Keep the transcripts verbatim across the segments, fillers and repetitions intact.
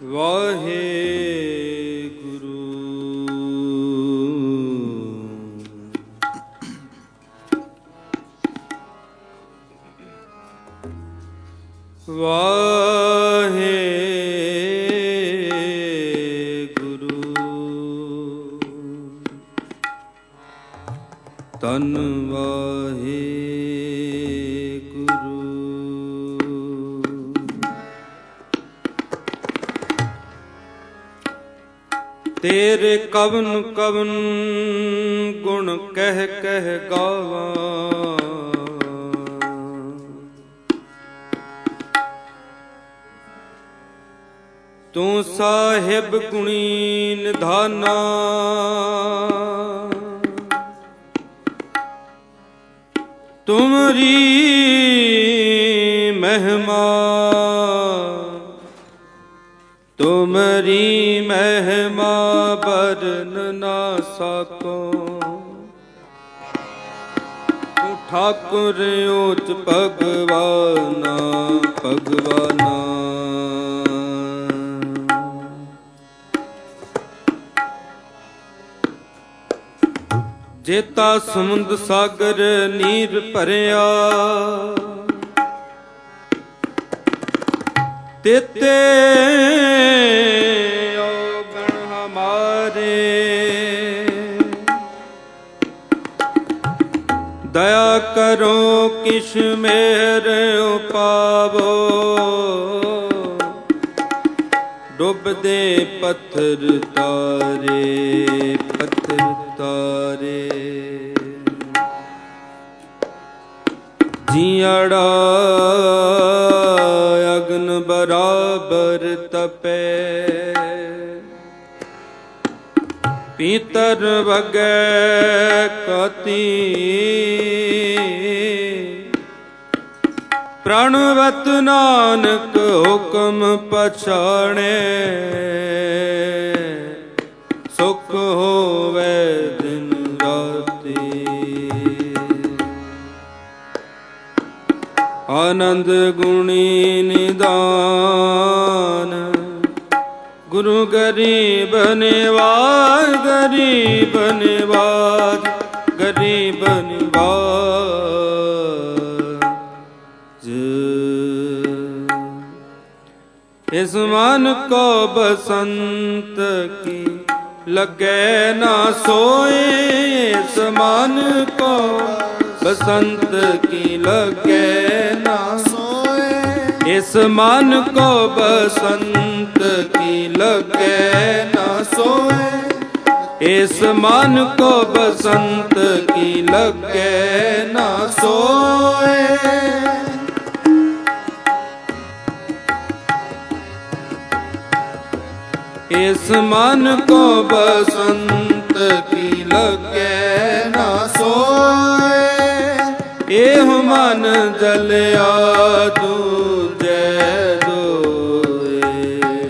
ਵਾਹਿਗੁਰੂ ਵਾਹਿਗੁਰੂ ਧੰਨ ਵਾਹਿਗੁਰੂ। ਤੇਰੇ ਕਵਨ ਕਵਨ ਗੁਣ ਕਹਿ ਕਹਿ ਗਾਵਾਂ, ਤੂੰ ਸਾਹਿਬ ਗੁਣੀ ਨਿਧਾਨਾ। ਤੁਮਰੀ ਮਹਿਮਾ ਤੁਮਰੀ ਮਹਿਮਾ ਬਰਨ ਨਾ ਸਕੋ। ਤੂੰ ਠਾਕੁਰ ਊਚ ਭਗਵਾਨਾ ਭਗਵਾਨਾ। ਜੇਤਾ ਸਮੁੰਦ ਸਾਗਰ ਨੀਰ ਭਰਿਆ, ਤੇਤੇ ਔਗਣ ਹਮਾਰੇ। ਦਇਆ ਕਰੋ ਕਿਛ ਮੇਰ ਉਪਾਵੋ, ਡੁੱਬਦੇ ਪੱਥਰ ਤਾਰੇ ਪੱਥਰ ਤਾਰੇ। ਜੀਅੜਾ ਅਗਨ ਬਰਾਬਰ ਤਪੇ, ਪੀਤਰ ਵਗੈ ਕਾਤੀ। ਪ੍ਰਣਵਤ ਨਾਨਕ ਹੁਕਮ ਪਛਾਣੇ, ਸੁਖ ਹੋਵੇ ਦਿਨ ਰਾਤੀ। ਆਨੰਦ ਗੁਣੀ ਨਿਦਾਨ, ਗੁਰੂ ਗਰੀਬ ਨਿਵਾਜ ਗਰੀਬ ਨਿਵਾਜ ਗਰੀਬ ਨਿਵਾਜ। ਇਸ ਮਨ ਕੋ ਬਸੰਤ ਕੀ ਲਗੇ ਨਾ ਸੋਏ। ਇਸ ਮਨ ਕੋ ਬਸੰਤ ਕੀ ਲਗੇ ਨਾ ਸੋਏ। ਇਸ ਮਨ ਕੋ ਬਸੰਤ ਕੀ ਲਗੇ ਨਾ ਸੋਏ। ਇਸ ਮਨ ਕੋ ਬਸੰਤ ਕੀ ਲਗੇ ਨਾ ਸੋਏ। ਇਸ ਮਨ ਕੋ ਬਸੰਤ ਕੀ ਲਗੇ ਨਾ ਸੋਏ। ਇਹ ਮਨ ਜਲਿਆ ਦੂਜੇ ਦੋਏ।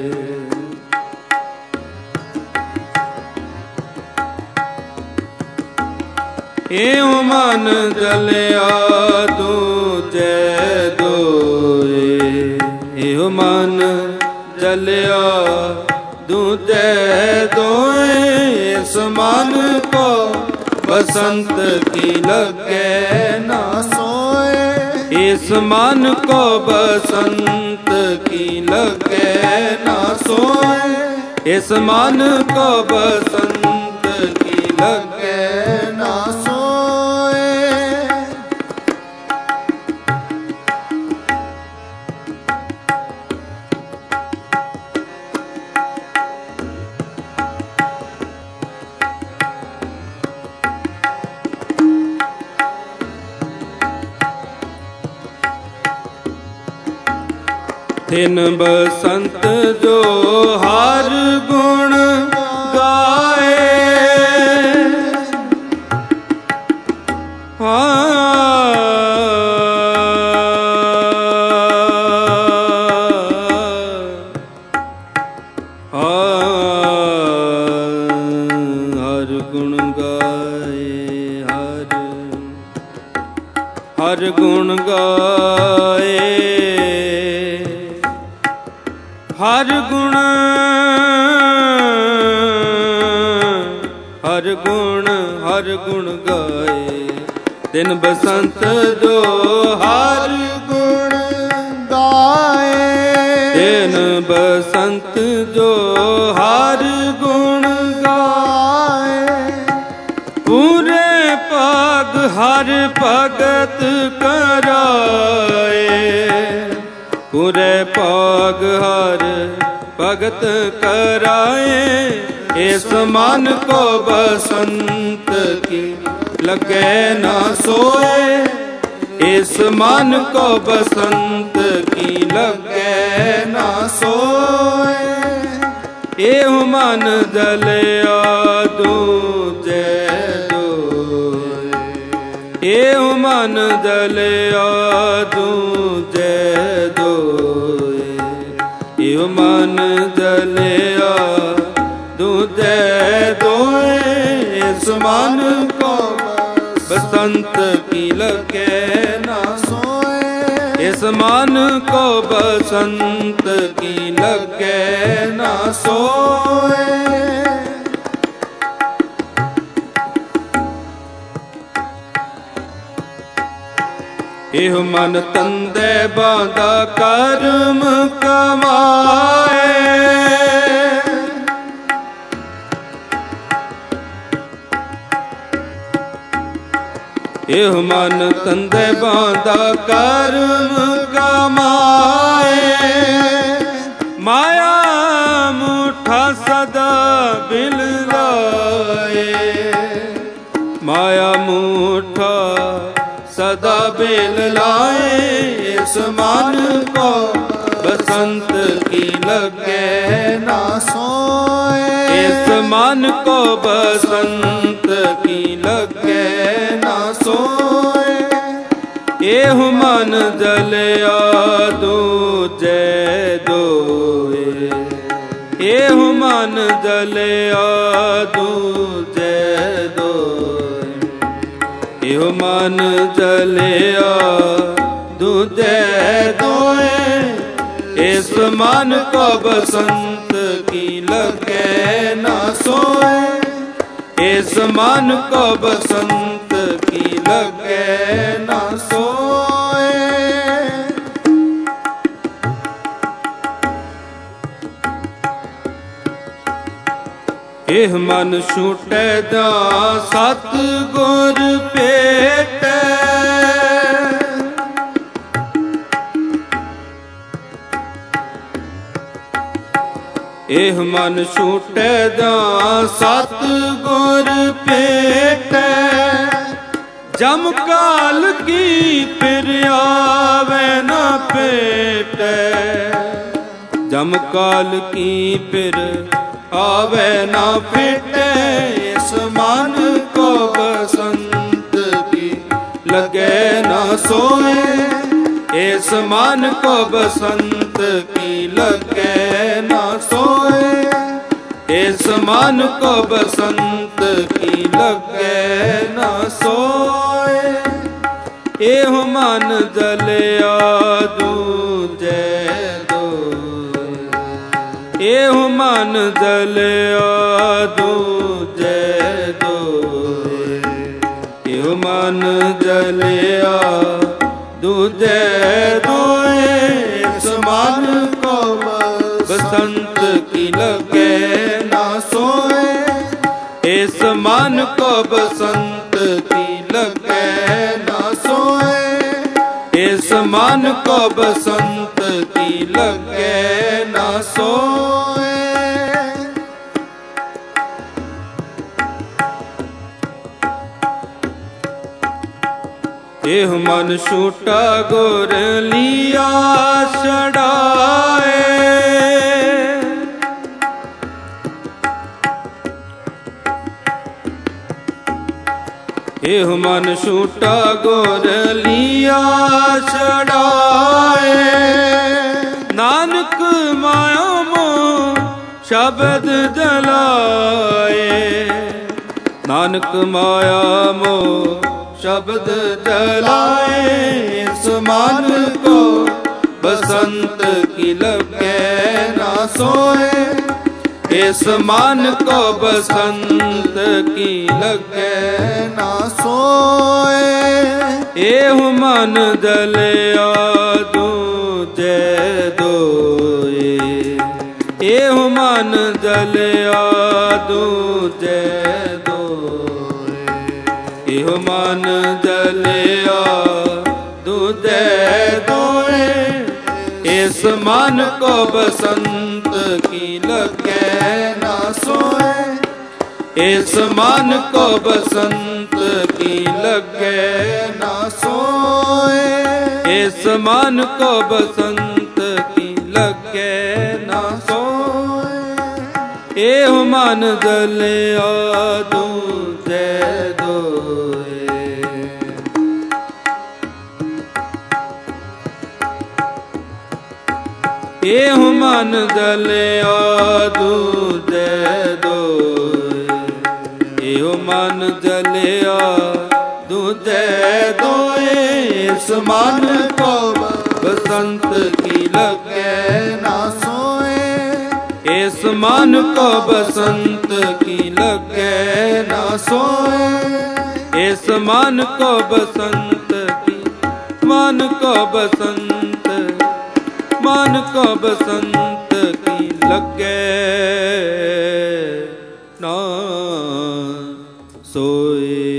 ਇਹ ਮਨ ਜਲਿਆ ਦੂਜੇ ਦੋਏ। ਇਹ ਮਨ ਜਲਿਆ ਦੂਜੇ ਦੋਏ। ਇਸ ਮਨ ਕੋ ਬਸੰਤ ਕੀ ਲਗੇ ਨਾ ਸੋਏ। ਇਸ ਮਨ ਕੋ ਬਸੰਤ ਕੀ ਲਗੇ ਨਾ ਸੋਏ। ਇਸ ਮਨ ਕੋ ਬਸੰਤ ਕੀ ਲਗੇ ਨਾ ਸੋਏ। ਤਿਨ ਬਸੰਤ ਜੋ ਹਰ ਗੁਣ ਗਾਏ। ਹਰ ਗੁਣ ਗਾਏ ਹਰ ਹਰ ਗੁਣ ਗਾਏ। ਹਰ ਗੁਣ ਹਰ ਗੁਣ ਹਰ ਗੁਣ ਗਾਏ। ਤਿਨ ਬਸੰਤ ਜੋ ਹਰ ਗੁਣ ਗਾਏ। ਤਿਨ ਬਸੰਤ ਜੋ ਹਰ ਗੁਣ ਗਾਏ। ਪੂਰੇ ਭਾਗ ਹਰ ਭਗਤ ਕਰਾਏ। ਪੂਰੇ ਭਾਗ ਹਰ ਭਗਤ ਕਰਾਏ। ਇਸ ਮਨ ਕੋ ਬਸੰਤ ਕੀ ਲਗੇ ਨਾ ਸੋਏ। ਇਸ ਮਨ ਕੋ ਬਸੰਤ ਕੀ ਲਗੇ ਨਾ ਸੋਏ। ਇਹੋ ਮਨ ਜਲਿਆ ਦੂਜੇ ਦੋਏ। ਇਹੋ ਮਨ ਜਲਿਆ ਦੂਜੇ ਦੋਏ। ਇਹੋ ਮਨ ਜਲਿਆ ਦੂਜੇ ਦੋਏ। ਇਸ ਮਨ ਕੋ ਬਸੰਤ ਕੀ ਲਗੇ ਨਾ ਸੋਏ। ਇਸ ਮਨ ਕੋ ਬਸੰਤ ਕੀ ਲਗੇ ਨਾ ਸੋਏ। ਇਹੋ ਮਨ ਤੰਦੇ ਬਾਂਧਾ ਕਰਮ ਕਮਾਏ। ਇਹੋ ਮਨ ਤੰਦੇ ਬਾਂਧਾ ਕਰਮ ਕਮਾਏ। ਮਾਇਆ ਮੁਠਾ ਸਦਾ ਬਿਲ ਲਾਏ। ਮਾਇਆ ਮੁਠਾ ਸਦਾ ਬਿਲ ਲਾਏ। ਇਸ ਮਨ ਕੋ ਬਸੰਤ ਕੀ ਲਗੇ ਨਾ ਸੋਏ। ਇਸ ਮਨ ਕੋ ਬਸੰਤ ਕੀ ਲਗੇ ਨਾ ਸੋਏ। ਇਹੋ ਮਨ ਜਲਿਆ ਦੂਜੇ ਦੋਏ। ਇਹੋ ਮਨ ਜਲਿਆ ਦੂਜੇ ਦੋਏ। ਇਹੋ ਮਨ ਜਲਿਆ ਦੂਜੇ ਦੋਏ। ਇਸ ਮਨ ਕੋ ਬਸੰਤ ਕੀ ਲਗੇ ਨਾ ਸੋਏ। ਇਸ ਮਨ ਕੋ ਬਸੰਤ ਕੀ ਲਗੇ ਨਾ ਸੋਏ। ਇਹ ਮਨ ਛੂਟੇ ਦਾ ਸਤ ਗੁਰ ਭੇਟੈ। ਇਹ ਮਨ ਛੂਟੇ ਦਾ ਸਤ ਗੁਰ ਭੇਟੈ। ਜਮ ਕਾਲ ਕੀ ਫਿਰ ਆਵੇ ਨਾ ਭੇਟੈ। ਜਮ ਕਾਲ ਕੀ ਫਿਰ ਆਵੇ ਨਾ ਭੇਟੈ। ਇਸ ਮਨ ਕੋ ਬਸੰਤ ਕੀ ਲਗੇ ਨਾ ਸੋਏ। ਇਸ ਮਨ ਕੋ ਬਸੰਤ ਕੀ ਲਗੇ ਨਾ ਸੋਏ। ਇਸ ਮਨ ਕੋ ਬਸੰਤ ਕੀ ਲਗੇ ਨਾ ਸੋਏ। ਇਹੋ ਮਨ ਜਲਿਆ ਦੂਜੇ ਦੋਏ। ਇਹੋ ਮਨ ਜਲਿਆ ਦੂਜੇ ਦੋਏ। ਇਹੋ ਮਨ ਜਲਿਆ ਦੂਜੇ ਦੋਏ। ਇਸ ਮਨ ਕੋ ਬਸੰਤ ਕੀ ਲਗੇ ਨਾ ਸੋਏ। ਇਸ ਮਨ ਕੋ ਬਸੰਤ ਕੀ ਲਗੇ ਨਾ ਸੋਏ। ਇਸ ਮਨ ਕੋ ਬਸੰਤ ਕੀ ਲਗੇ ਨਾ ਸੋਏ। ਇਹ ਮਨ ਛੂਟਾ ਗੁਰ ਲੀਆ ਛੜਾਏ। ਇਹ ਮਨ ਛੂਟਾ ਗੁਰ ਲੀਆ ਛੜਾਏ। ਨਾਨਕ ਮਾਇਆ ਮੋਹ ਸ਼ਬਦ ਜਲਾਏ। ਨਾਨਕ ਮਾਇਆ ਮੋਹ ਸ਼ਬਦ ਜਲਾਏ। ਇਸ ਮਨ ਕੋ ਬਸੰਤ ਕੀ ਲਗੇ ਨਾ ਸੋਏ। इस मान को बसंत की लगे ना सोए। एहु मन दलिया दूजे दोए। एहु मन दलिया दूजे दोए। एहु मन दलिया दूजे दोए। इस मन को बसंत की लगे ना सोए। इस मन को बसंत की लगे ना सोए। इस मन को बसंत की लगे ना सोए। एहु मन दलिया दूजे दोए। एहु मन दलिया दूजे दोए। एहु मन दलिया दूजे दोए। इस मन को बसंत की लगे ना सोए। इस मन को बसंत की लगे ना सोए। इस मन को बसंत की मन को बसंत मन को बसंत की लगे ना सोए।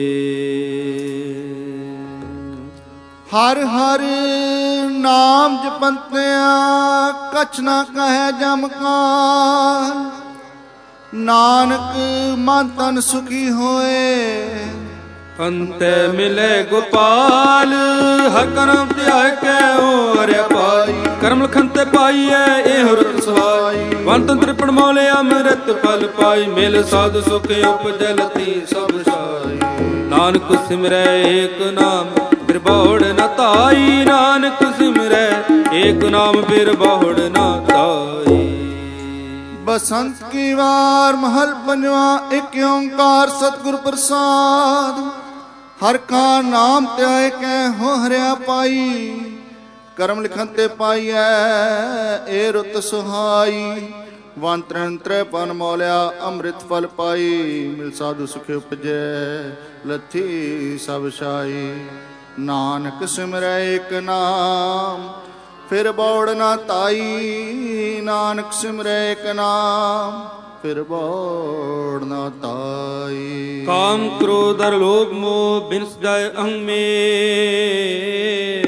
हर हर नाम जपंतिया कछ ना कहे जमकार। नानक मन तन सुखी होए। अंते मिले गोपाल हर करम त्याग के और पाई। करम लखनते पाईए एह रुत सहाई। वन तंत्र पड़मौले अमृत फल पाई। मिल साधु सुख उपजलती सब साई। नानक सिमरै एक नाम फिर बहुड़ न ताई। नानक सिमरै एक नाम फिर बहुड़ न ताई। बसंत की वार महल पंजवा एक ओंकार सतगुर प्रसाद। हर का नाम त्याय के हो हरिया पाई। करम लिखन ते पाईऐ ए रुत सुहाई। वन त्रण त्रेपन मौलिया अमृत फल पाई। मिल साधु सुख उपजै लथी सब शाई। नानक सिमरै एक नाम फिर बौड़ ना ताई। नानक सिमरै एक नाम फिर बौड़ ना ताई। काम क्रोध और लोभ मोह बिन सजाए अहं में।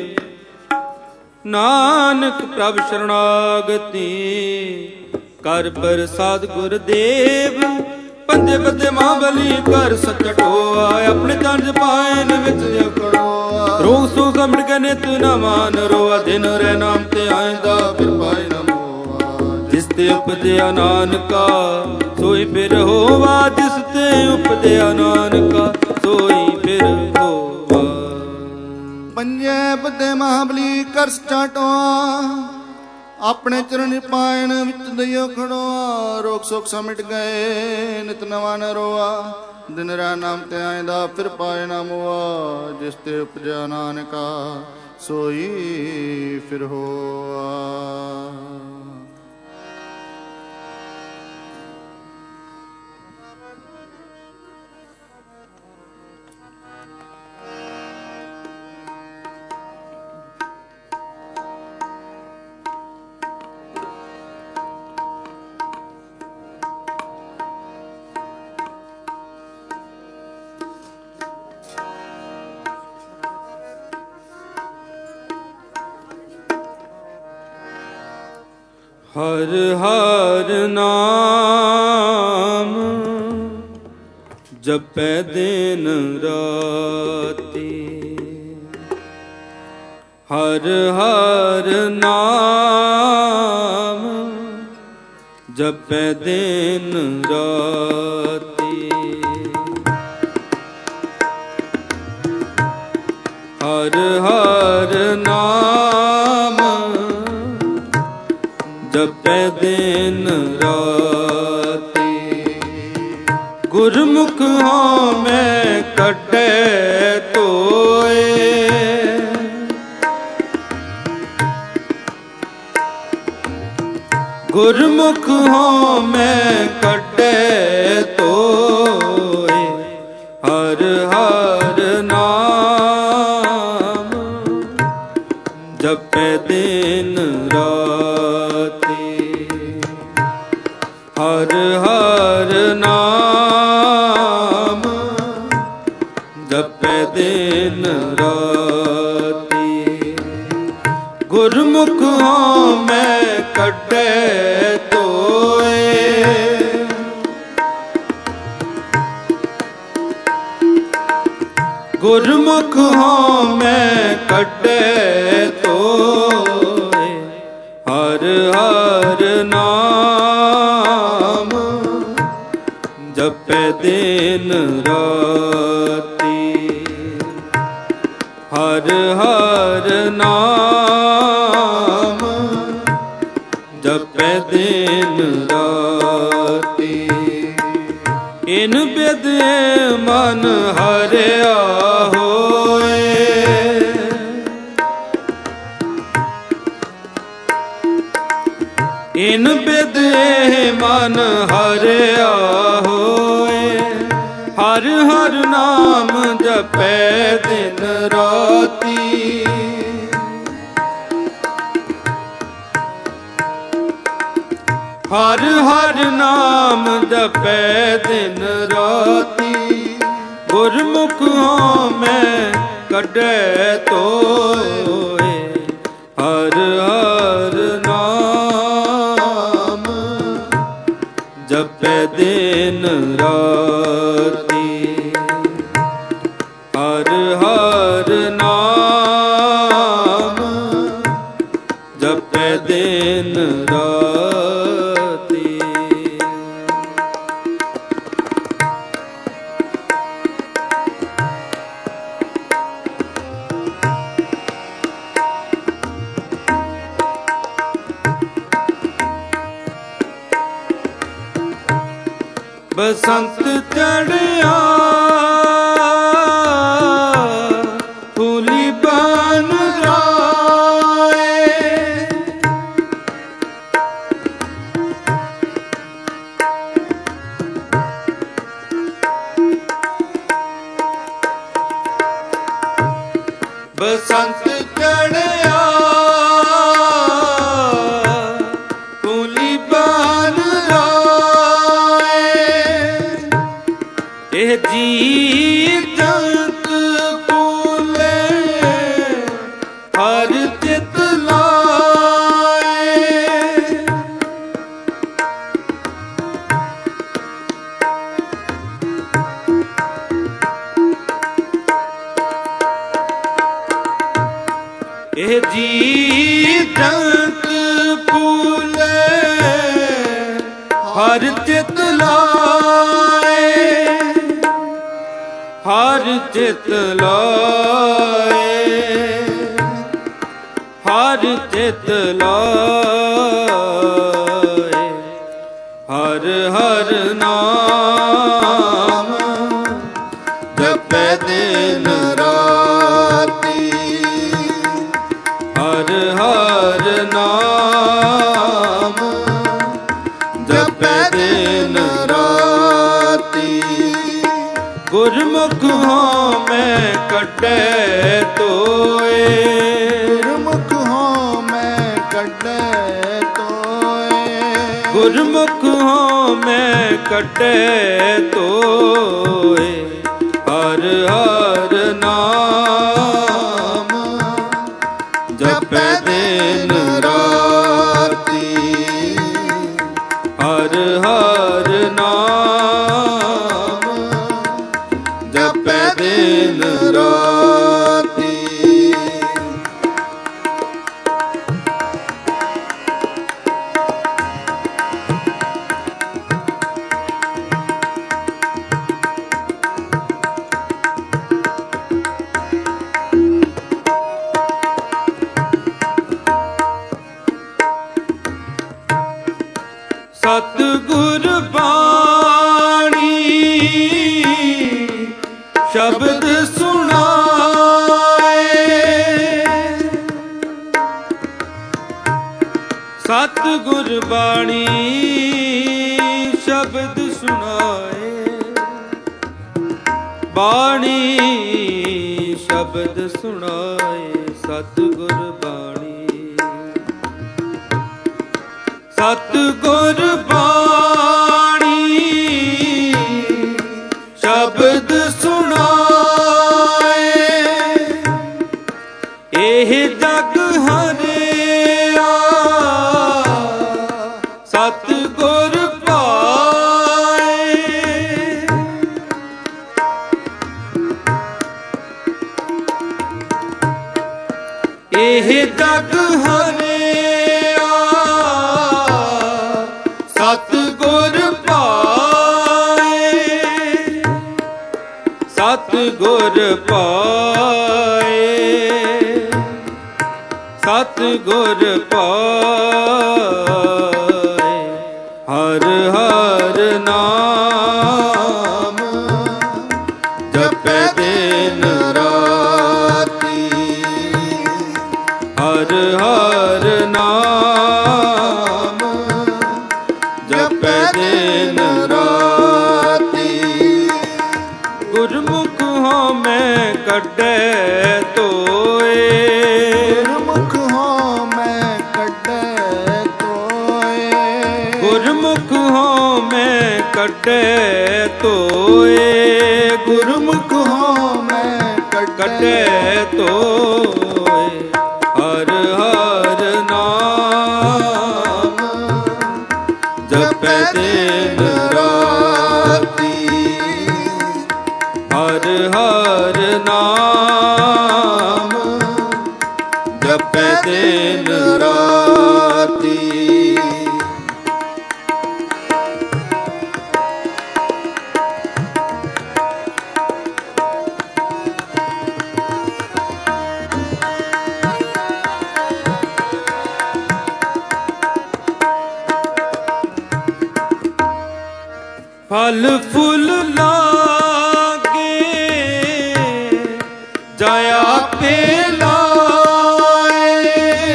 नानक प्रभ शरणागति कर प्रसाद गुरदेव। पंजे बदे महाबली कर सचट होआ। अपने तंज पायन विच खड़ोआ। रोग सो समझ के नित न मान रोआ। दिन रे नाम ते आइंदा फिर पाए न मोआ। जिस ते उपजया नानका सोई फिर होवा। जिस ते उपजया नानका सोई फिर होवा। पंजे बदे महाबली कर सचटोआ। अपने चरण पायन विच दइयो खड़ोआ। रोग सोख समिट गए नित नवा न रोआ। दिन रा नाम ते आइंदा फिर पाए न मोआ। जिस ते उपजा नानका सोई फिर होआ। हर हर नाम जपै दिन राती। हर हर नाम जपै दिन राती। हर हर नाम जपै दिन राती। गुरमुख हों मैं कटे तोए। ਗੁਰਮੁਖ ਹੋਂ ਮੈਂ ਕੱਢੇ ਤੋਏ, ਹਰ ਹਰ ਨਾਮ ਜਪੈ ਦਿਨ ਰਾਤੀ, ਹਰ ਹਰ ਨਾਮ ਜਪੈ ਦਿਨ ਰਾਤੀ। ਗੁਰਮੁਖ ਹੋਂ ਮੈਂ ਕੱਢੇ ਤੋਏ, ਗੁਰਮੁਖ ਹੋਂ ਮੈਂ ਕੱਢੇ ਤੋਏ, ਹਰ ਹਰ ਨਾਮ ਜਪੈ ਦਿਨ ਰਾਤੀ, ਹਰ ਹਰ ਨਾਮ ਜਪੈ ਦਿਨ ਰਾਤੀ। ਇਨ ਬਿਦ ਮਨ ਹਰਿਆ ਹੋਏ, ਇਨ ਬਿਦ ਮਨ ਹਰਿਆ ਹੋਏ, ਹਰ ਹਰ ਨਾਮ ਜਪੈ ਦਿਨ ਰਾਤੀ, ਹਰ ਹਰ ਨਾਮ ਜਪੈ ਦਿਨ ਰਾਤੀ। ਗੁਰਮੁਖ ਹੋਂ ਮੈਂ ਕੱਢੇ ਤੋਏ, ਹਰ ਹਰ ਨਾਮ ਜਪੈ ਦਿਨ ਰਾਤੀ, ਹਰ ਹਰ ਨਾਮ ਜਪੈ ਦਿਨ ਰਾਤੀ। ਬਸੰਤ ਚੜ੍ਹਿਆ ਫੂਲੀ ਬਨ ਰਾਏ, ਬਸੰਤ ਚੜ੍ਹਿਆ ਫੂਲੀ ਬਨ ਰਾਏ, ਇਹ ਜੀ ਜੰਤ ਫੂਲੇ ਹਰ ਚਿਤ ਲਾਏ, ਇਹ ਜੀ ਜੰਤ ਫੂਲੇ ਹਰ ਚਿਤ ਲਾਏ, ਹਰ ਚਿਤ ਲਾਏ, ਹਰ ਚਿਤ ਲਾਏ, ਹਰ ਹਰ ਨਾਮ ਜਪੈ ਦਿਨ ਰਾਤੀ, ਹਰ ਹਰ ਨਾਮ ਜਪੈ ਦਿਨ ਰਾਤੀ। ਗੁਰਮੁਖ ਹੋਂ ਮੈਂ ਕੱਢੇ ਤੋਏ, ਗੁਰਮੁਖ ਹੋਂ ਮੈਂ ਕੱਢੇ ਤੋਏ, ਗੁਰਮੁਖ ਹੋਂ ਮੈਂ ਕੱਢੇ ਤੋਏ, ਹਰ ਹਰ ਨਾਮ ਜਪੈ ਦਿਨ ਰਾਤੀ, ਹਰ ਹਰ ਨਾਮ ਜਪੈ ਦਿਨ ਰਾਤੀ। ਸਤਿਗੁਰ ਬਾਣੀ ਸ਼ਬਦ ਸੁਣਾਏ, ਸਤਿਗੁਰ ਗੁਰਬਾਣੀ ਸ਼ਬਦ ਸੁਣਾਏ, ਬਾਣੀ ਸ਼ਬਦ ਸੁਣਾਏ, ਸਤਿਗੁਰ ਬਾਣੀ ਸਤਿਗੁਰ ਬਾਣੀ ਸ਼ਬਦ ਸੁਣਾਏ, ਇਹ ਜਗ ਹਰਿਆ ਸਤਿਗੁਰ ਪਾਏ, ਇਹ ਜਗ ਹਰਿਆ ਸਤਿਗੁਰ ਪਾਏ, ਸਤਿਗੁਰ ਪਾਏ, ਸਤਿਗੁਰ ਪਾਏ, ਹਰ ਹਰ ਨਾਮ ਜਪੈ ਦਿਨ ਰਾਤੀ, ਹਰ ਹਰ ਨਾਮ ਜਪੈ ਦਿਨ ਰਾਤੀ, ਗੁਰਮੁਖ ਹੋਂ ਮੈਂ ਕੱਢੈ ਤੋਏ, ਗੁਰਮੁਖ ਹੋਂ ਮੈਂ ਕੱਢੈ ਤੋਏ, ਗੁਰਮੁਖ ਹੋਂ ਮੈਂ ਕੱਢੈ ਤੋਏ, ਗੁਰਮੁਖ ਹੋਂ ਮੈਂ ਕੱਢੈ ਤੋਏ, ਹਰ ਹਰ ਨਾਮ ਜਪੈ ਦਿਨ ਰਾਤੀ, ਹਰ ਹਰ ਨਾਮ ਜਪੈ ਦਿਨ ਰਾਤੀ। फल फूल लागे जाया पे लाए,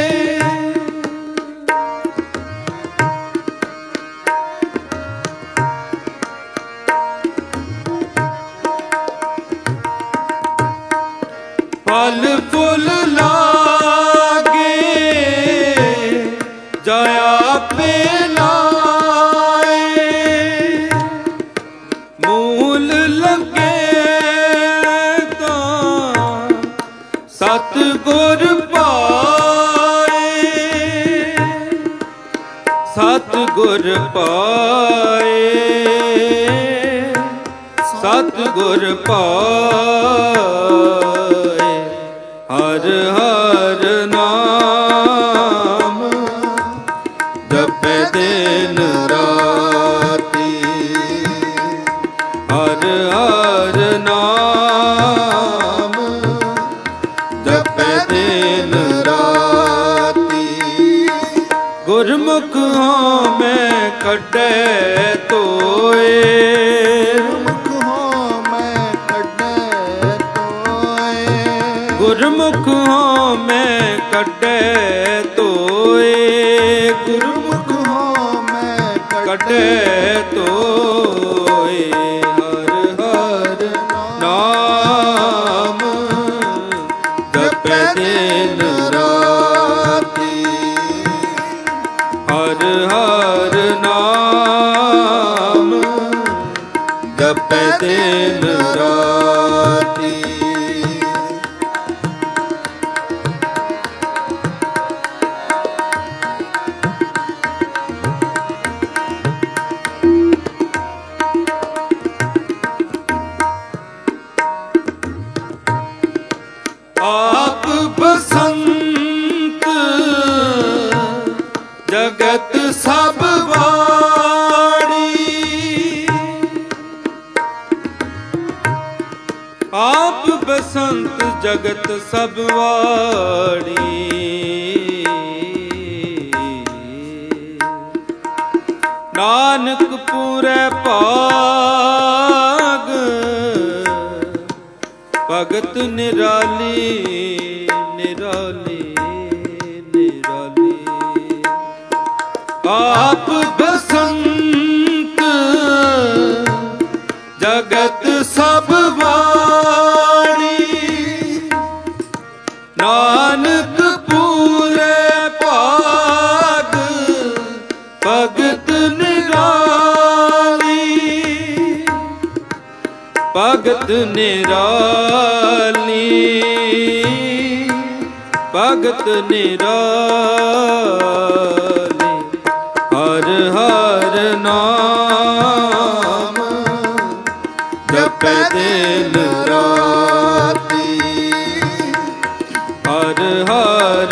फल फूल लागे जाया पे ਸਤਿਗੁਰ ਪਾਏ, ਸਤਿਗੁਰ ਪਾਏ, ਸਤਿਗੁਰ ਪਾਏ, ਹਰ ਹਰ ਨਾਮ ਜਪੈ ਦਿਨ ਰਾਤੀ, ਹਰ ਹਰ ਨਾਮ ਜਪੈ ਦਿਨ ਰਾਤੀ, ਗੁਰਮੁਖ ਹੋਂ ਮੈਂ ਕੱਢੈ ਤੋਏ, ਗੁਰਮੁਖ ਹੋਂ ਮੈਂ ਕੱਢੈ ਤੋਏ, ਗੁਰਮੁਖ ਹੋਂ ਮੈਂ ਕੱਢੈ ਤੋਏ, ਗੁਰਮੁਖ ਹੋਂ ਮੈਂ ਕੱਢੈ ਤੋਏ, ਹਰ ਹਰ ਨਾਮ ਜਪੈ ਦਿਨ ਰਾਤੀ, ਹਰ ਹਰ ਨਾਮ ਜਪੈ ਦਿਨ ਰਾਤੀ। आप बसंत जगत सब वाड़ी, आप बसंत जगत सब वाड़ी, नानक पूरे भाग भगत निराली निराली निराली, आप बसंत जगत सब वाणी, नानक पूरे भाग भगत निराली, भगत निराली, भगत निराली। हर हर नाम जपै दिन राती, हर हर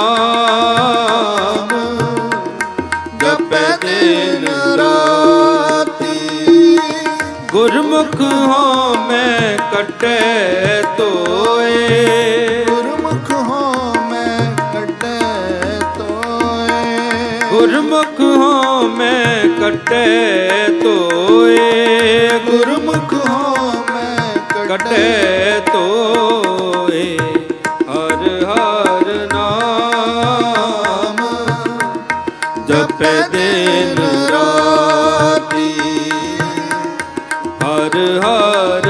नाम जपै दिन राती। गुरमुख हों मैं कटे तोए, गुरमुख हों मैं कटे तोए, गुरमुख हों मैं कटे तोए, गुरमुख हों मैं कटे तोए। हर हर नाम जपै दिन राती, हर हर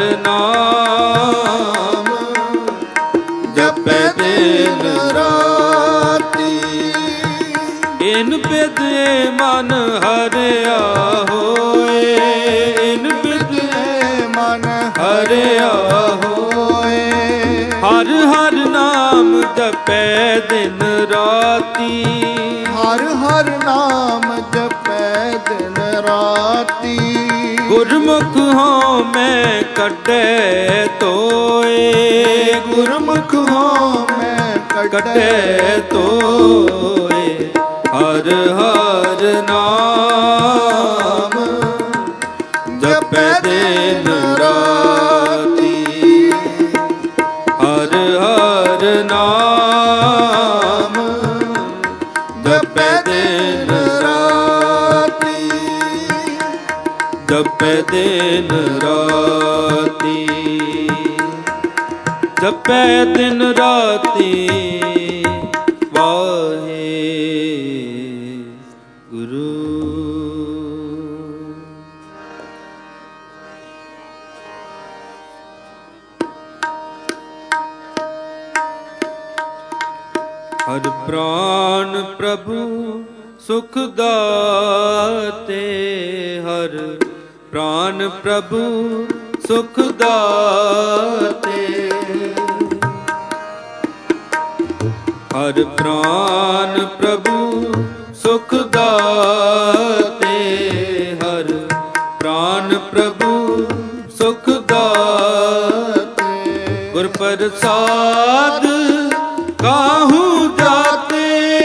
नाम जपै दिन राती। इन बिद मन हरिया होए, इन बिद मन हरिया होए। हर हर नाम जपै दिन राती, हर हर नाम जपै दिन राती। गुरमुख हों मैं कटे तोए, गुरमुख हों मैं कटे तोए। हर हर नाम जपै दिन राती, हर हर नाम जपै दिन राती, जपै दिन राती, जपै दिन राती। वाहे गुरु। हर प्राण प्रभु सुख दाते, हर प्राण प्रभु सुख दाते। हर प्राण प्रभु सुख दाते, हर प्राण प्रभु सुख दाते। गुर प्रसाद काहू जाते,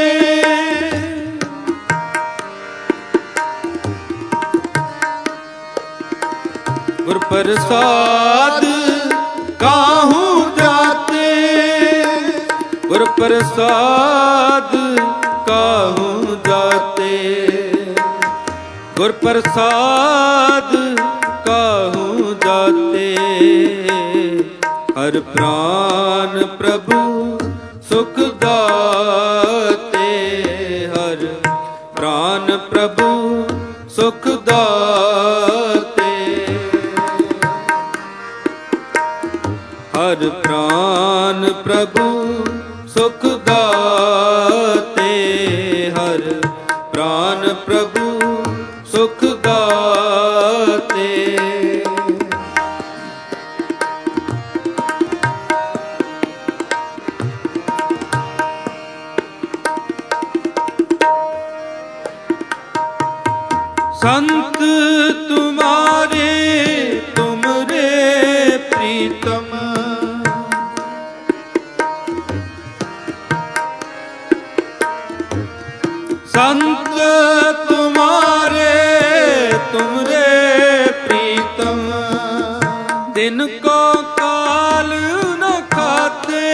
गुर प्रसाद काहू जाते, गुर प्रसाद काहू जाते, गुर प्रसाद काहू जाते। हर प्राण प्रभु सुख दाते, हर प्राण प्रभु सुख दाते। हर प्राण प्रभु सुख दाते, हर प्राण प्रभु सुख दाते। संत तुम्हारे तुमरे प्रीतम, संत तुम्हारे तुमरे प्रीतम। दिन को काल न खाते,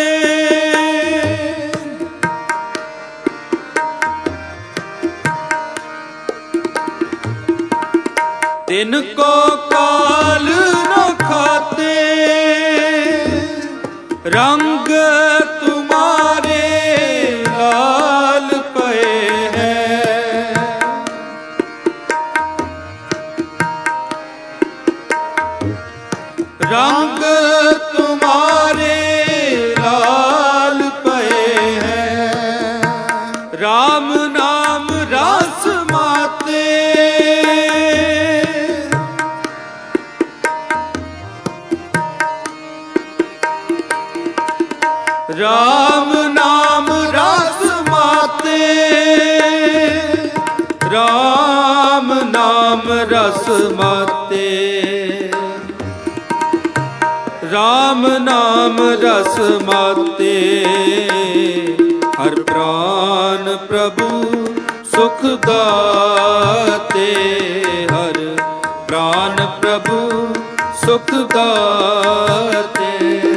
दिन को काल न खाते। रंग तुम्हारे लाल पे हैं, रंग तुम्हारे लाल पे हैं, राम नाम रस माते। राम नाम रस माते, राम नाम रस माते, राम नाम रस माते। हर प्राण प्रभु सुख दाते, हर प्राण प्रभु सुख दाते,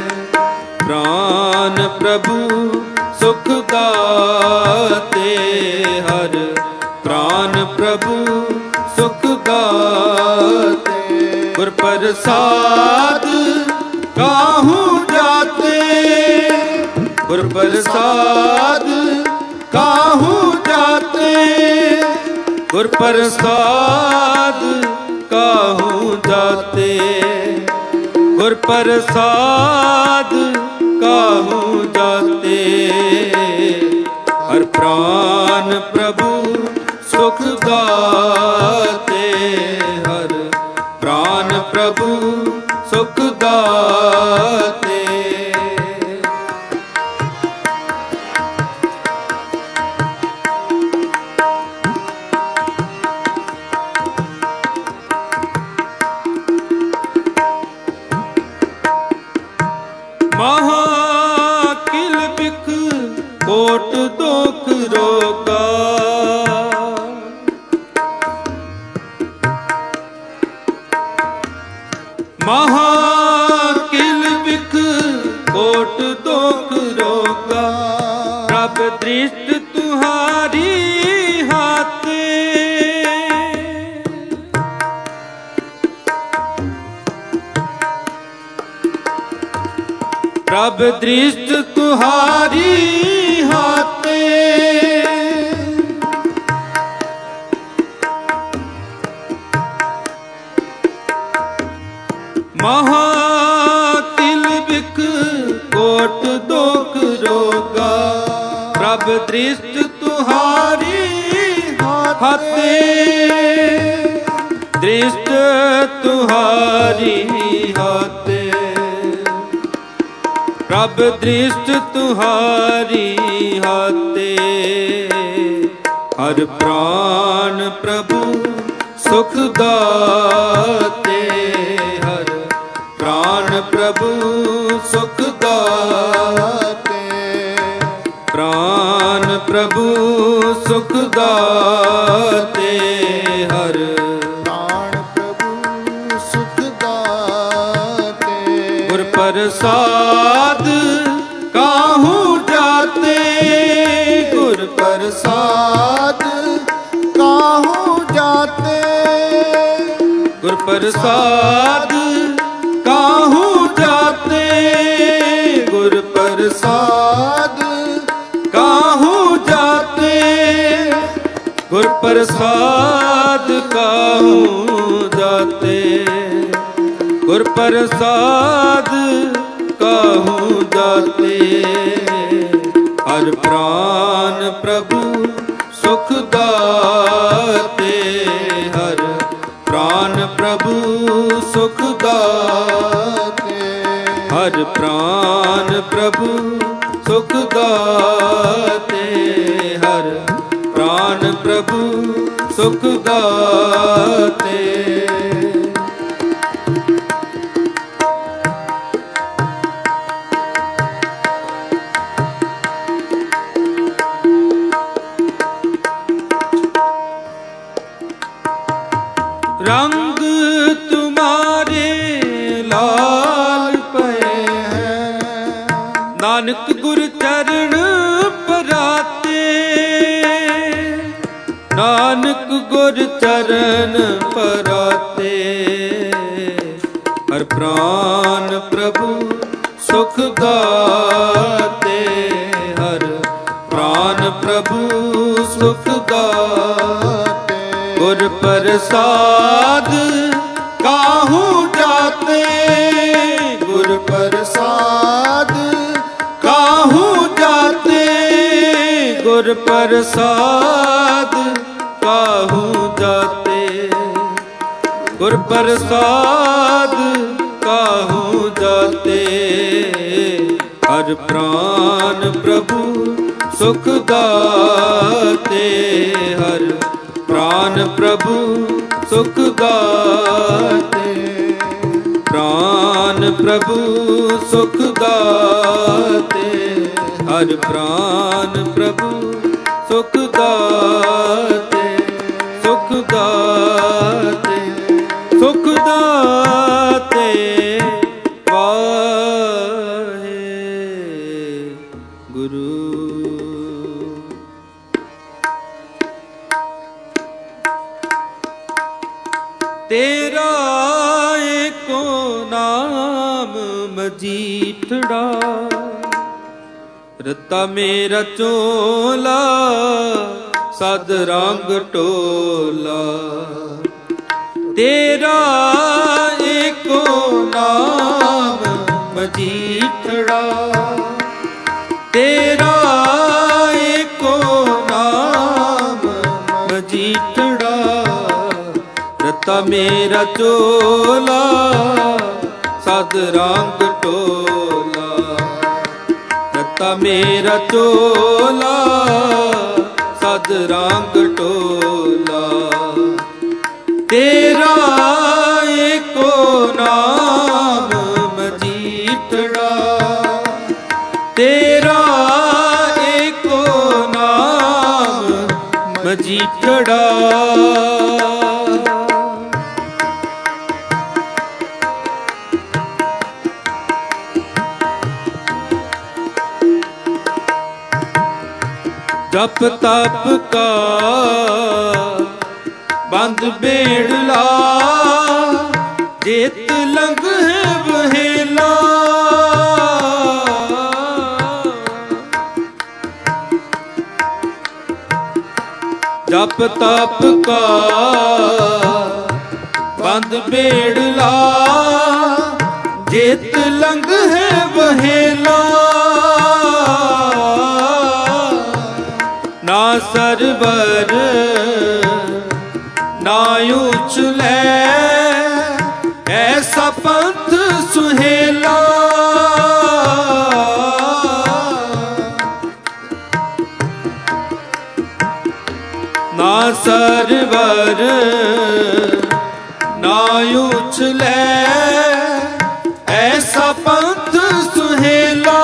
प्राण प्रभु सुख दाते, हर प्राण प्रभु सुख दाते। गुर प्रसाद काहूँ जाते, गुर प्रसाद काहूँ जाते, गुर प्रसाद काहूँ जाते, गुर प्रसाद काहूँ जाते। हर प्राण प्रभु सुख दाते, हर प्राण प्रभु सुख दाते। महा किल बिख कोट दुख रोगा, महा किल बिख कोट दुख रोगा। प्रभ दृष्ट तुम्हारी हाथे, प्रभ दृष्ट तुम्हारी हाथे, महा किल बिख कोट दुख रोगा। प्रभ दृष्ट तुम्हारी हाथे, दृष्ट तुम्हारी हाथे, प्रभ दृष्ट तुम्हारी हाथे। हर प्राण प्रभु सुख दाते, हर प्राण प्रभु सुख दाते, प्राण प्रभु सुख दाते, हर प्राण प्रभु सुख दाते। गुर प्रसाद काहूँ जाते, गुर प्रसाद काहूँ जाते, गुर प्रसाद काहूँ जाते, गुर प्रसाद काहूँ जाते, गुर प्रसाद काहूँ जाते, गुर प्रसाद काहूँ जाते। हर प्राण प्रभु सुख दाते, हर प्राण प्रभु सुख दाते, हर प्राण प्रभु सुख दाते, हर प्राण प्रभु सुख दाते। रंग तुम्हारे लाल पे हैं, नानक गुर चरण पराते, नानक गुर चरण पराते। हर प्राण प्रभु सुख दाते, हर प्राण प्रभु सुख दाते। गुर प्रसाद काहूँ जाते, प्रसाद काहू जाते, गुर प्रसाद काहू जाते। हर प्राण प्रभु सुख दाते, हर प्राण प्रभु सुख दाते। प्राण प्रभु सुख दाते, हर प्राण प्रभु सुख दाते, सुख दाते, सुख दाते। वाहे गुरु। तेरा एको नाम मजीठड़ा, रता मेरा चोला सद रंग टोला। तेरा एको नाम मजीठड़ा, तेरा एको नाम मजीठड़ा। रता मेरा चोला सद रंग टोला, रता मेरा चोला सद रंग टोला। तेरा एको नाम मजीठड़ा, तेरा एको नाम मजीठड़ा। जप तप का बंद बेड़ला, जेत लंघ है बहेला। जप तप का बंद बेड़ला, जेत लंघ है बहेला। ना सरवर ना उछले, ऐसा पंथ सुहेला। ना सरवर ना उछले, ऐसा पंथ सुहेला।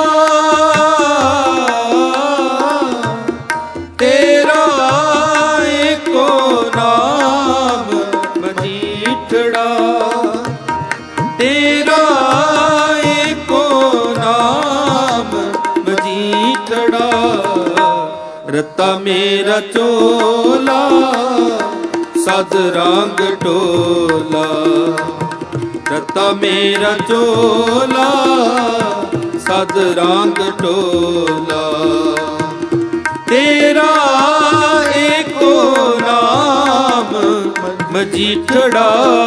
तेरा एको नाम मजीठड़ा, तेरा एको नाम मजीठड़ा। रता मेरा चोला सद रंग टोला, रता मेरा चोला सद रंग टोला। तेरा एको नाम मजीठड़ा।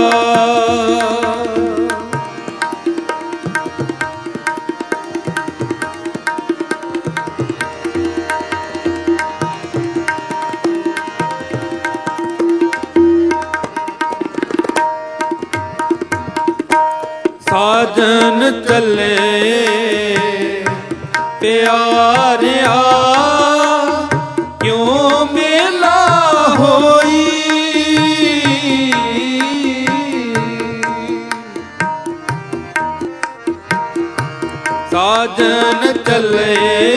साजन चले प्यारिया, क्यों मेला होई। साजन चले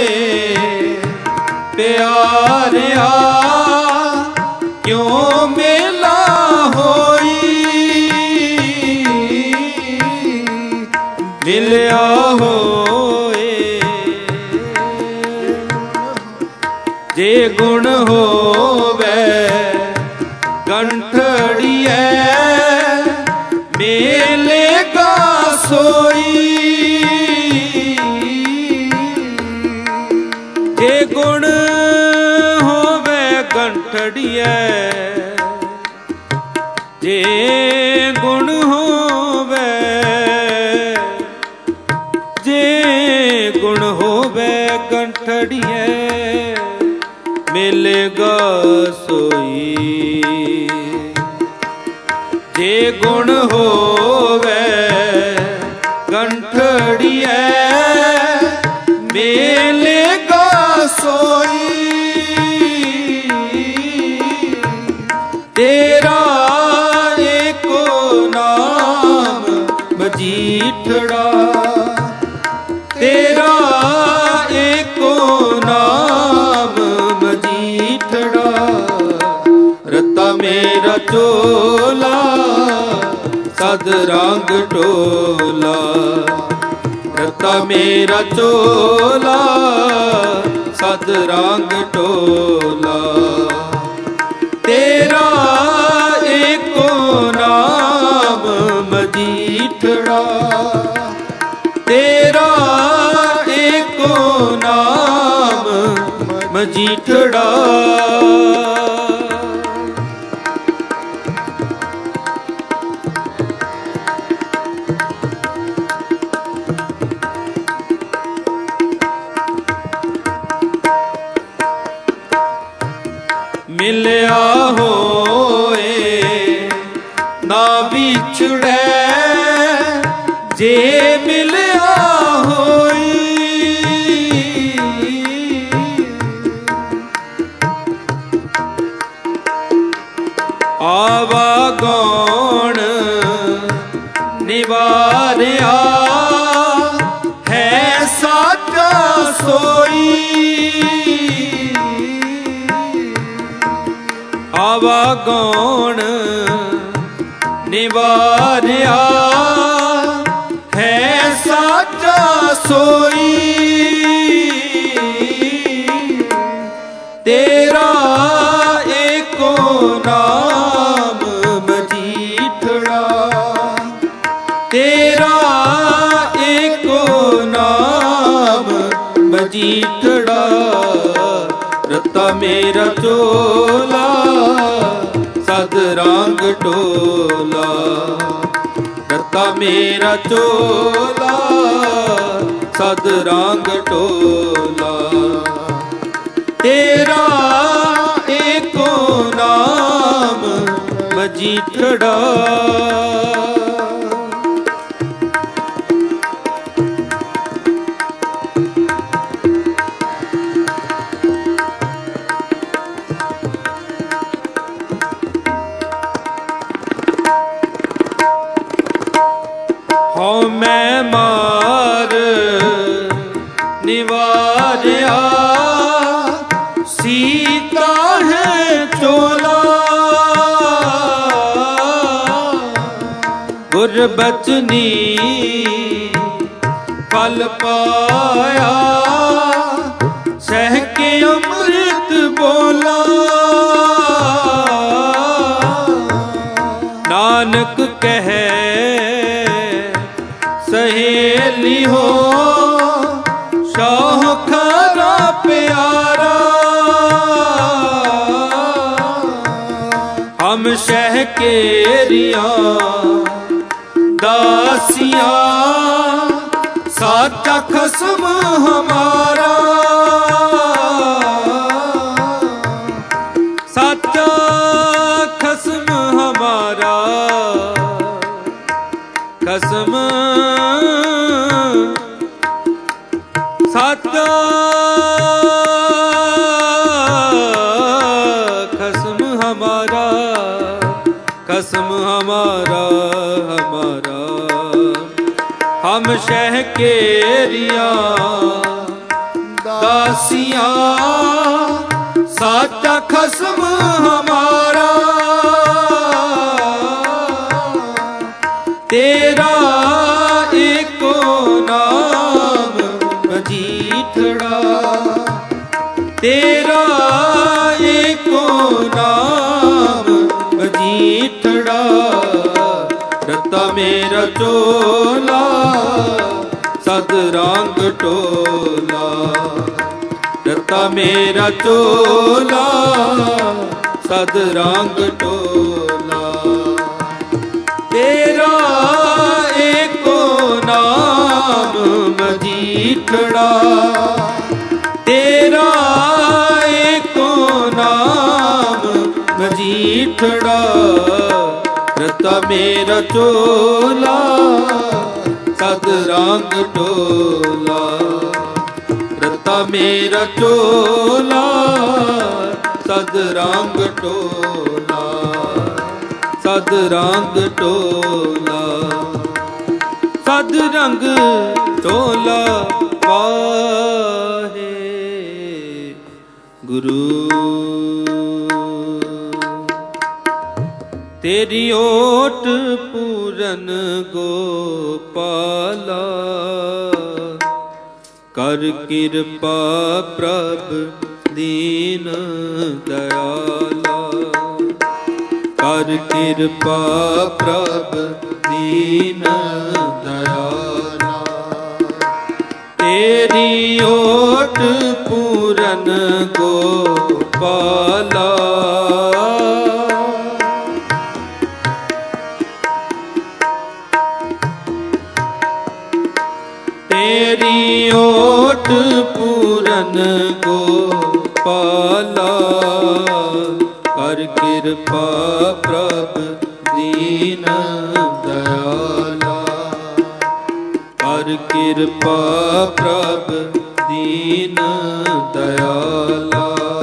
प्यारिया, क्यों मेला होई। मिलिया होए जे गुण होवे, कंठड़िए मेलेगा सोई। जे गुण होवे कंठड़िए, जे गुण होवे, जे गुण होवे कंठड़िए ਮਿਲੇਗਾ ਸੋਈ। ਜੇ ਗੁਣ ਹੋਵੇ ਗੰਠੜੀਐ ਮਿਲੇਗਾ ਸੋਈ। ਤੇਰਾ ਏਕੋ ਨਾਮ ਮਜੀਠੜਾ, ਤੇਰਾ ਏਕੋ ਨਾਮ ਮਜੀਠੜਾ। ਰਤਾ ਮੇਰਾ ਚੋਲਾ ਸਦ ਰੰਗ ਢੋਲਾ, ਰਤਾ ਮੇਰਾ ਚੋਲਾ ਸਦ ਰੰਗ ਢੋਲਾ। ਤੇਰਾ ਏਕੋ ਨਾਮ ਮਜੀਠੜਾ, ਤੇਰਾ ਏਕੋ ਨਾਮ ਮਜੀਠੜਾ। ਮਿਲਿਆ ਹੋਏ ਨਾ ਵਿਛੜੈ, ਜੇ ਮਿਲਿਆ ਹੋਈ। ਆਵਾਗੌਣ ਨਿਵਾਰਿਆ ਹੈ ਸਾਚਾ ਸੋਈ। ਆਵਾਗੌਣ ਨਿਵਾਰਿਆ ਹੈ ਸਾਚਾ ਸੋਈ। ਤੇਰਾ ਏਕੋ ਨਾਮ ਮਜੀਠੜਾ, ਤੇਰਾ ਏਕੋ ਨਾਮ ਮਜੀਠੜਾ। ਰਤਾ ਮੇਰਾ ਚੋਲਾ ਸਦ ਰੰਗ ਢੋਲਾ, ਰਤਾ ਮੇਰਾ ਚੋਲਾ ਸਦ ਰੰਗ ਢੋਲਾ। ਤੇਰਾ ਏਕੋ ਨਾਮ ਮਜੀਠੜਾ। ਹਉ ਮੈਂ ਮਾਰ ਨਿਵਾਰਿਆ ਸੀਤਾ ਹੈ ਚੋਲਾ। ਗੁਰ ਬਚਨੀ ਫਲ ਪਾਇਆ ਸਹਿ ਕੇ ਅੰਮ੍ਰਿਤ ਬੋਲਾ। ਨਾਨਕ ਕਹੈ ਸਹੇਲੀ ਹੋ ਸ਼ਾਹਖਰਾ ਪਿਆਰਾ। ਹਮ ਸ਼ਹਿ ਕੇਰੀਆਂ ਦਾਸੀਆਂ ਸਾਚਾ ਖਸਮ ਹਮਾਰਾ। ਸਾਚਾ ਖਸਮ ਹਮਾਰਾ, ਖਸਮ ਸਾਚਾ ਖਸਮ ਹਮਾਰਾ, ਖਸਮ ਹਮਾਰਾ ਹਮਾਰਾ। ਹਮ ਸ਼ਹਿ ਕੇਰੀਆਂ ਦਾਸੀਆਂ ਸਾਚਾ ਖਸਮ ਹਮਾਰਾ। ਤੇਰਾ ਏਕੋ ਨਾਮ ਮਜੀਠੜਾ, ਤੇਰਾ ਏਕੋ ਨਾਮ ਮਜੀਠੜਾ। ਰਤਾ ਮੇਰਾ ਚੋਲਾ ਸਦ ਰੰਗ ਢੋਲਾ, ਰਤਾ ਮੇਰਾ ਚੋਲਾ ਸਦ ਰੰਗ ਢੋਲਾ। ਤੇਰਾ ਏਕੋ ਨਾਮ ਮਜੀਠੜਾ, ਤੇਰਾ ਏਕੋ ਉਠੜਾ ਰਤਾ ਮੇਰਾ ਚੋਲਾ ਸਦ ਰੰਗ ਟੋਲਾ ਰਤਾ ਮੇਰਾ ਚੋਲਾ ਸਦ ਰੰਗ ਟੋਲਾ ਸਦ ਰੰਗ ਟੋਲਾ ਸਦ ਰੰਗ ਟੋਲਾ ਪਾਹੇ ਗੁਰੂ ਤੇਰੀ ਓਟ ਪੂਰਨ ਗੋਪਾਲਾ ਕਰ ਕਿਰਪਾ ਪ੍ਰਭ ਦੀਨ ਦਇਆਲਾ ਕਰ ਕਿਰਪਾ ਪ੍ਰਭ ਦੀਨ ਦਇਆਲਾ ਤੇਰੀ ਓਟ ਪੂਰਨ ਗੋਪਾਲਾ ਤੇਰੀ ਓਟ ਪੂਰਨ ਗੋਪਾਲਾ ਕਰ ਕਿਰਪਾ ਪ੍ਰਭ ਦੀਨ ਦਇਆਲਾ ਕਰ ਕਿਰਪਾ ਪ੍ਰਭ ਦੀਨ ਦਇਆਲਾ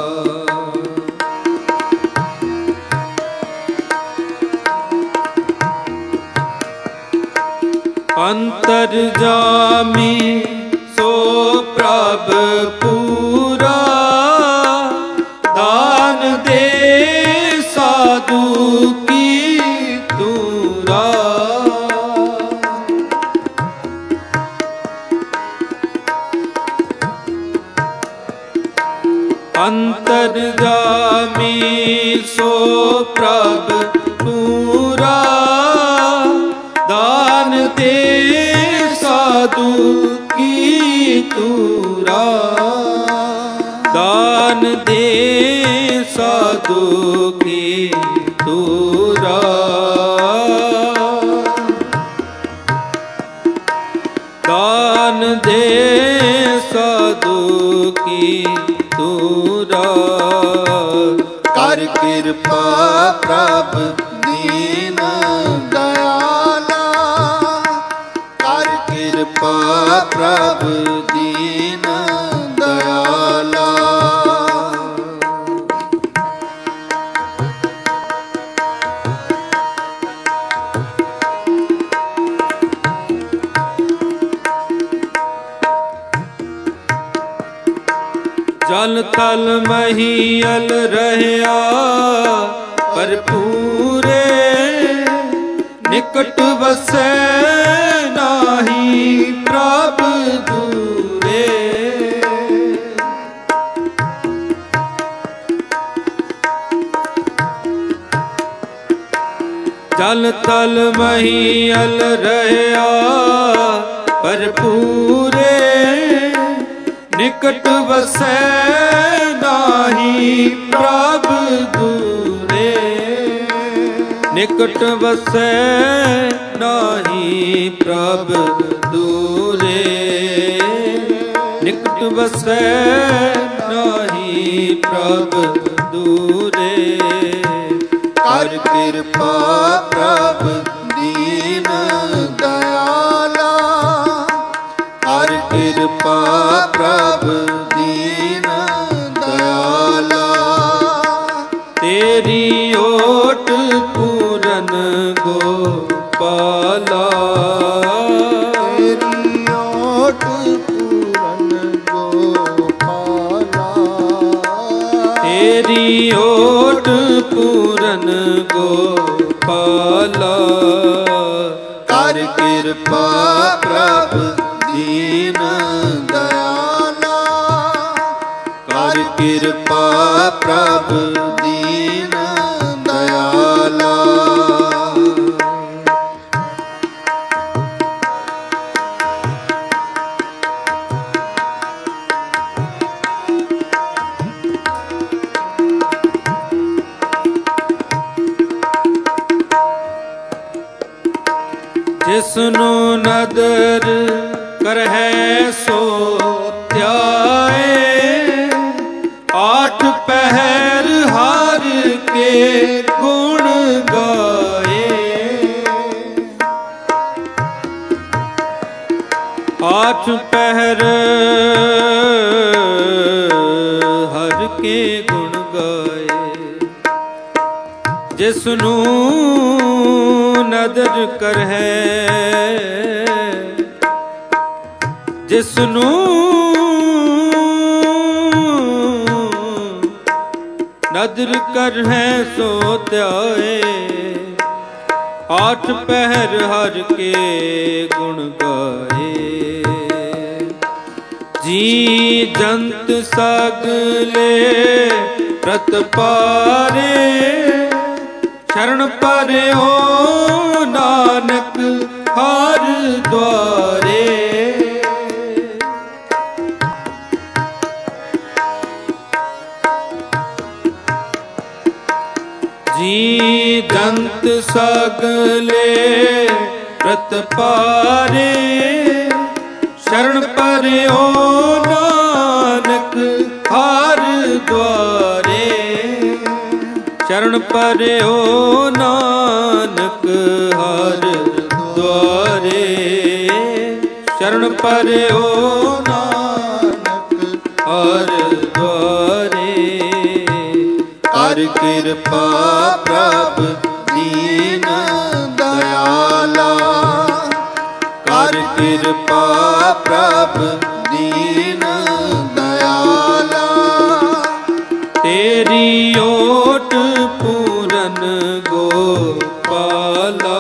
ਅੰਤਰਜਾਮੀ ਸੋ ਪ੍ਰਭ ਪੂਰਾ ਦਾਨ ਦੇ ਸਾਧੂ ਕੀ ਤੂਰਾ ਅੰਤਰਜਾਮੀ ਸੋ ਪ੍ਰਭ ਪੂਰਾ ਦਾਨ ਦੇ ਸਾਧੂ ਕੀ ਤੂਰਾ ਦਾਨ ਦੇ ਸਾਧੂ ਕੀ ਤੂਰਾ ਦਾਨ ਦੇ ਸਾਧੂ ਕੀ ਤੂਰਾ ਕਰ ਕਿਰਪਾ ਪ੍ਰਭ ਦੀਨ ਦਇਆਲਾ ਕਰ ਕਿਰਪਾ ਪ੍ਰਭ ਦੀਨ ਦਇਆਲਾ ਜਲ ਤਲ ਮਹੀਅਲ ਰਹਿਆ ਭਰਪੂਰੇ ਨਿਕਟ ਵਸੈ ਨਾਹੀ ਪ੍ਰਭ ਦੂਰੇ ਜਲ ਤਲ ਮਹੀਅਲ ਰਹਿਆ ਭਰਪੂਰੇ ਨਿਕਟ ਵਸੈ ਨਾਹੀ ਪ੍ਰਭ ਦੂਰੇ ਨਿਕਟ ਵਸੈ ਨਾਹੀ ਪ੍ਰਭ ਦੂਰੇ ਨਿਕਟ ਵਸੈ ਨਾਹੀ ਪ੍ਰਭ ਦੂਰੇ ਕਰ ਕਿਰਪਾ ਪ੍ਰਭ ਦੀਨ ਦਇਆਲਾ ਕਰ ਕਿਰਪਾ ਪ੍ਰਭ ਦੀਨ ਦਇਆਲਾ ਤੇਰੀ ਓਟ ਪੂਰਨ ਗੋਪਾਲਾ ਤੇਰੀ ਓਟ ਪੂਰਨ ਗੋਪਾਲਾ ਤੇਰੀ ਓਟ ਪੂਰਨ ਗੋਪਾਲਾ ਕਰ ਕਿਰਪਾ ਪ੍ਰਭ ਦੀਨ ਦਇਆਲਾ ਕਰ ਕਿਰਪਾ ਪ੍ਰਭ ਦੀਨ ਦਇਆਲਾ ਜਿਸਨੂੰ ਨਦਰ ਕਰਹਿ ਸੋ ਧਿਆਏ ਆਠ ਪਹਿਰ ਹਰ ਕੇ ਗੁਣ आठ पहर हर के गुण गाए, जिसनू नदर कर है, जिसनू नदर कर है सो त्याए। आठ पहर हर के गुण गाए, जी जंत सगले प्रतपारे, शरण पर्यो नानक हर द्वारे। जी दंत सगले प्रतपारे, शरण पर्यो नानक हर द्वारे। शरण पर्यो नानक हर द्वारे, शरण पर्यो नानक हर द्वारे। कर कृपा प्रभ दीन दयाला, कर कृपा प्रभ दीन दयाला। तेरी ओट पूरन गोपाला,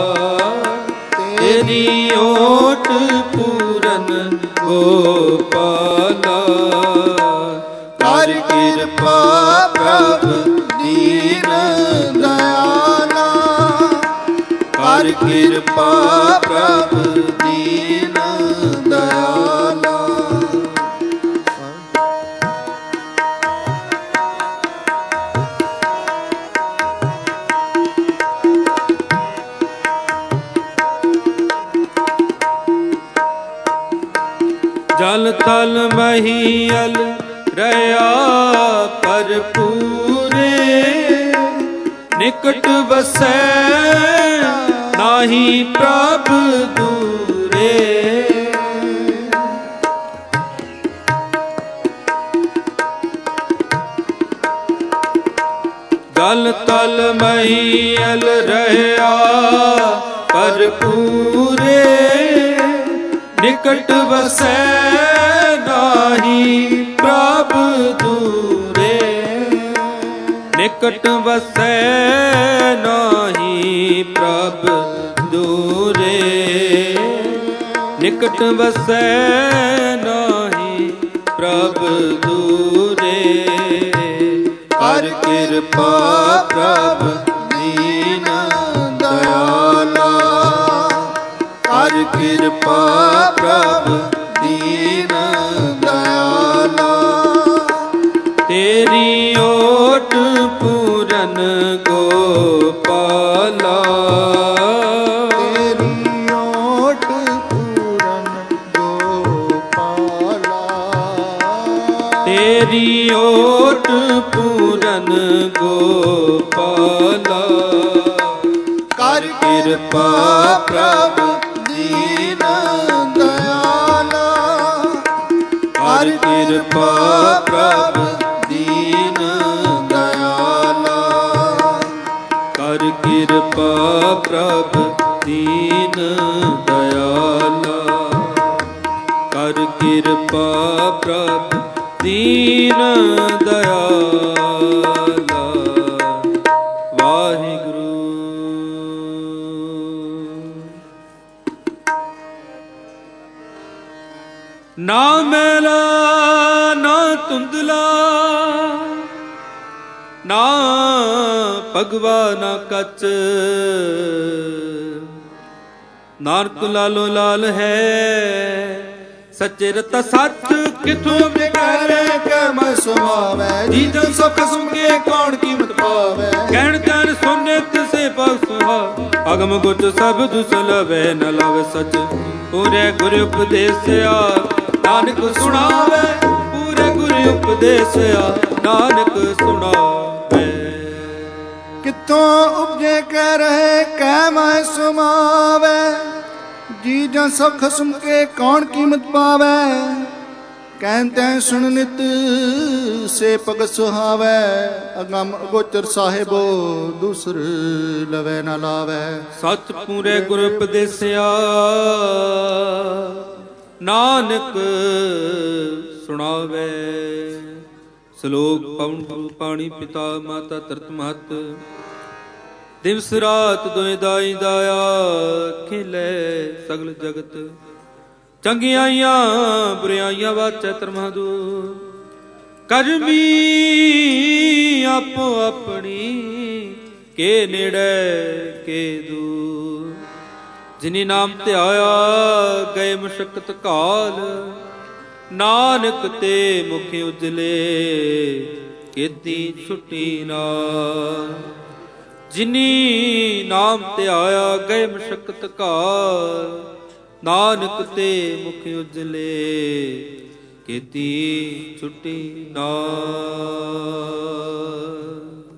तेरी ओट पूरन गोपाला। कर कृपा प्रभ दीन दयाला, कर कृपा प्रभ दीन दयाला। जल थल महीयल रया भरपूरे, निकट बसै नाहि प्रभ दूरे। जल तल महीयल रया भरपूरे, निकट बसै नाहि प्रभ दूरे। निकट बसै नाहि प्रभ दूरे, निकट बसै नाहि प्रभ दूरे। कर कृपा प्रभ दीन दयाला, कर कृपा प्रभ दीन दयाला। तेरी ओट पूरन गोपाला, तेरी ओट पूरन गोपाला। तेरी ओट पूरन गोपाला। कर कृपा प्रभ दीन दयाला, कर कृपा प्रभ दीन दयाला। कर कृपा प्रभ दीन दयाला, कर कृपा प्रभ दीन दयाला। वाहिगुरु। ना मैला ना धुंधला, ना भगवा ना कच, नानक लालो लाल है सच्चे रता सच। किथों करे कर्म सुमावे, जी जन सब कसम के कौन कीमत पावे। कहन जान सोने तिसे पाक सुहा, अगम गुट सब दुसलवे न लावे सच। पूरे गुरु उपदेसिया नानक सुनावे, पूरे गुरु उपदेसिया नानक सुनावे। कितों उपजे कह रहे कै मैं सुमावे, ਜੀ ਜਾਂ ਸਭ ਖਸਮ ਕੇ ਕੌਣ ਕੀਮਤ ਪਾਵੈ। ਕਹਿੰ ਸੁਣ ਨਿਤ ਸੇ ਭਗਤ ਸੁਹਾਵੈ। ਅਗੰਮ ਅਗੋਚਰ ਸਾਹਿਬੋ ਦੂਸਰ ਲਵੈ ਨਾ ਲਾਵੈ। ਸਤ ਪੂਰੇ ਗੁਰ ਉਪਦੇਸਿਆ ਨਾਨਕ ਸੁਣਾਵੇ। ਸ਼ਲੋਕ ਪਵਨ ਗੁਰੂ ਪਾਣੀ ਪਿਤਾ ਮਾਤਾ ਧਰਤ ਮਹਤ। ਦਿਵਸ ਰਾਤ ਦੋਇ ਦਾਈ ਦਾਇਆ ਖੇਲੇ ਸਗਲ ਜਗਤ। ਚੰਗਿਆਈਆਂ ਬੁਰਿਆਈਆਂ ਵਾਚੈ ਧਰਮਾਦੂ। ਕਰਮੀ ਆਪੋ ਆਪਣੀ ਕੇ ਨੇੜੇ ਕੇ ਦੂਰ। ਜਿਨੀ ਨਾਮ ਧਿਆਇਆ ਗਏ ਮਸ਼ਕਤ ਕਾਲ। ਨਾਨਕ ਤੇ ਮੁਖ ਉਜਲੇ ਕੀਤੀ ਛੁੱਟੀ ਨਾਲ। ਜਿਨੀ ਨਾਮ ਧਿਆਇਆ ਗਏ ਮਸ਼ਕਤ ਕਾਲ। ਨਾਨਕ ਤੇ ਮੁਖ ਉਜਲੇ ਕੀਤੀ ਛੁੱਟੀ ਨਾਲ।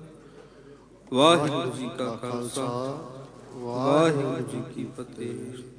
ਵਾਹਿਗੁਰੂ ਜੀ ਕਾ ਖਾਲਸਾ ਵਾਹਿਗੁਰੂ ਜੀ ਕੀ ਫਤਿਹ।